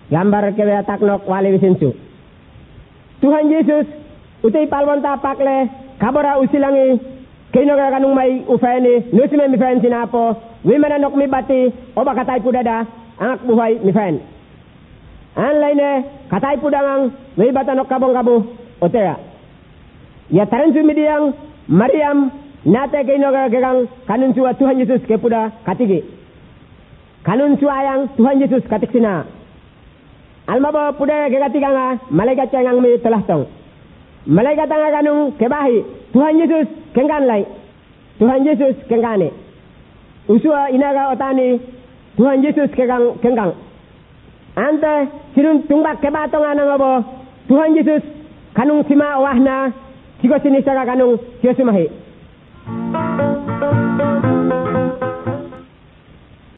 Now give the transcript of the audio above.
gambar kewe taknok wali wisinsu. Tuhan Yesus utai palwanta pakle kabora usilangi keinoga kanung mai ufani nusime mi fan sinapo wimana nok mi bati oba katai pudada angak buhai mi fan. An laine katai pudangang wi batanok kabong-kabu otea. Ya taransu midiang Maryam nate keinoga gegang kanun suwa Tuhan Yesus kepuda katigi. Kanun suayang Tuhan Yesus katiksina. Almaba puda gegatiganga malaikat cengang mi telah tong. Malaikat tanga kanung kebahi Tuhan Yesus kengkan lai. Tuhan Yesus kengkane. Usua inaga otani Tuhan Yesus kengkang. Ante sirun tungbak kebatong anangobo Tuhan Yesus kanung sima wahna Siko sinisaka kanung siyo sumahi.